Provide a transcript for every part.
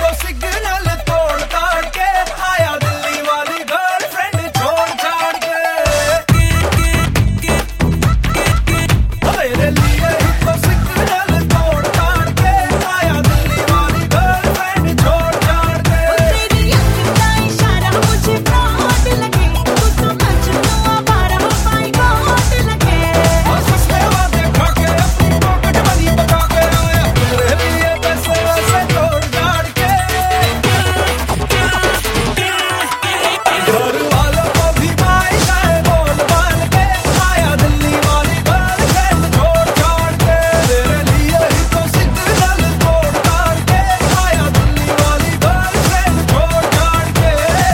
तो सिग्नल तोड़ ताड़ के आया दिल्ली वाली गर्लफ्रेंड छोड़ छाड़ के। मेरे लिए ही तो सिग्नल तोड़ ताड़ के आया दिल्ली वाली गर्लफ्रेंड छोड़ छाड़ के। तेरी आँख का इशारा मुझे फ्रॉड लगे, तू तो मजनू आवारा माय गॉड लगे। और सस्ते वादे खा के अपनी पॉकेट मनी बचा के आया मेरे लिए पैसे वैसे तोड़ ताड़ के। घर वालों को भी माइक है बोल बाल के आया दिल्ली वाली गर्लफ्रेंड छोड़ छाड़ के। मेरे लिए ही तो सिग्नल तोड़ ताड़ के आया दिल्ली वाली गर्लफ्रेंड छोड़ छाड़ के।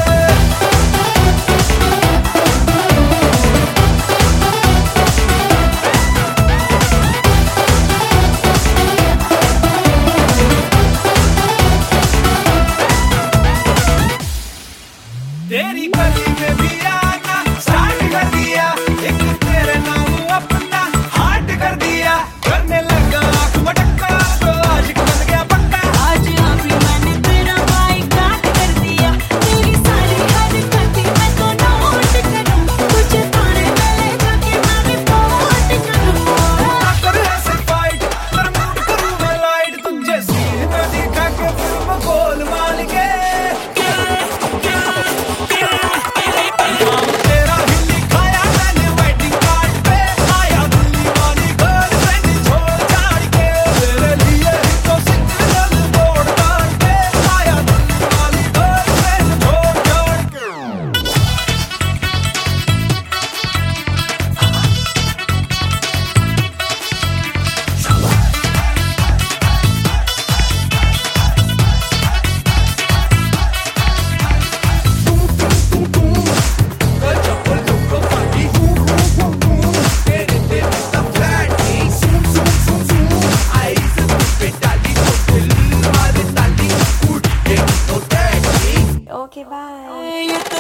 तेरी गली में भी आना स्टार्ट कर दिया, एक तेरे नाम अपना हार्ट कर दिया। करने लगा आँख मटक्का तो आज बन गया पक्का। आज अभी मैंने तेरा बाइकाट कर दिया, तेरी सारी हरकतें मैं तो नोट करूं, तुझे थाने में ले जाके मैं रिपोर्ट करूं। कर ऐसे फाइट पर मूड करूं मैं लाइट, तुझे सीन में दिखा के फिल्म गोल माल के। तेरा ही लिखाया मैंने वेडिंग कार्ड पे आया दिल्ली वाली गर्लफ्रेंड छोड़ छाड़ के। मेरे लिए ही तो सिग्नल तोड़ ताड़ के आया दिल्ली वाली गर्लफ्रेंड छोड़ छाड़ के। चप्पल तुमको पार्टी तेरे तेरे सा फ्लैटी आई से पे डाली तो दिल मारे ताली उठ के तो टैक्सी। Okay, bye.